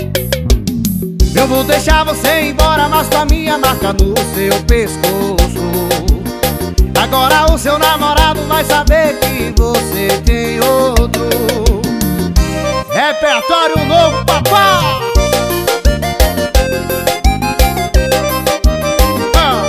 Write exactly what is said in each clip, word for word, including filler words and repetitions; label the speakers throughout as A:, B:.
A: Eu vou deixar você ir embora, mas com a minha marca no seu pescoço. Agora o seu namorado vai saber que você tem outro. Repertório novo, papai! Ah.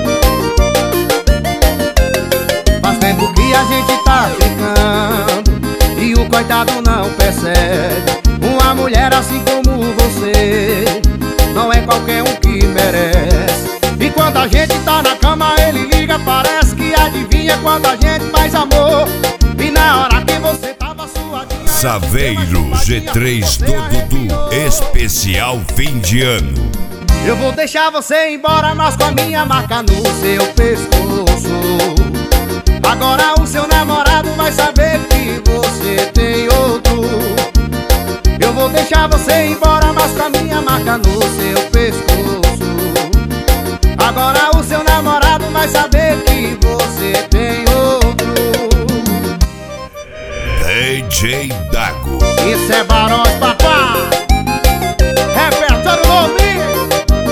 A: Faz tempo que a gente tá ficando e o coitado não percebe. Uma mulher assim como você não é qualquer um que merece. E quando a gente tá na cama ele liga, parece que adivinha quando a gente faz amor. E na hora que você tava suadinha,
B: Saveiro G três do Dudu, especial fim de ano.
A: eu vou deixar você ir embora, mas com a minha marca no seu pescoço. Agora o seu namorado vai saber que você tem outro. Eu vou deixar você ir embora, mas com a minha marca no seu pescoço. Agora o seu namorado vai saber que você tem outro.
B: D J Dago.
A: Isso é Barões, papá. Repertório novinho.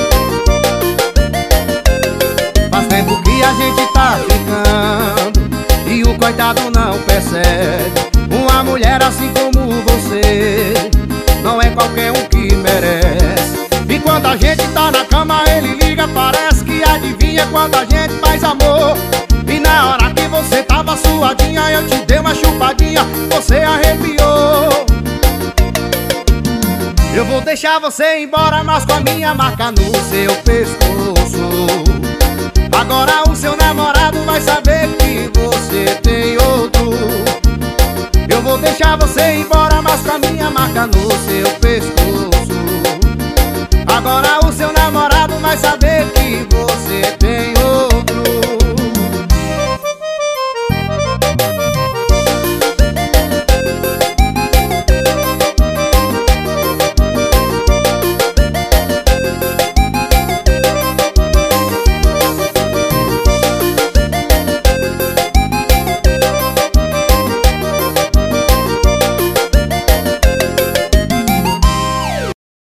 A: Faz tempo que a gente tá ficando e o coitado não percebe. Uma mulher assim como você não é qualquer um que merece. E quando a gente tá na cama ele liga, parece que adivinha quando a gente faz amor. E na hora que você tava suadinha eu te dei uma chupadinha, você arrepiou. Eu vou deixar você ir embora, mas com a minha marca no seu pescoço. Agora o seu namorado vai saber que você tem outro. Eu vou deixar você ir embora, mas com a minha marca no seu pescoço. Agora o seu namorado vai saber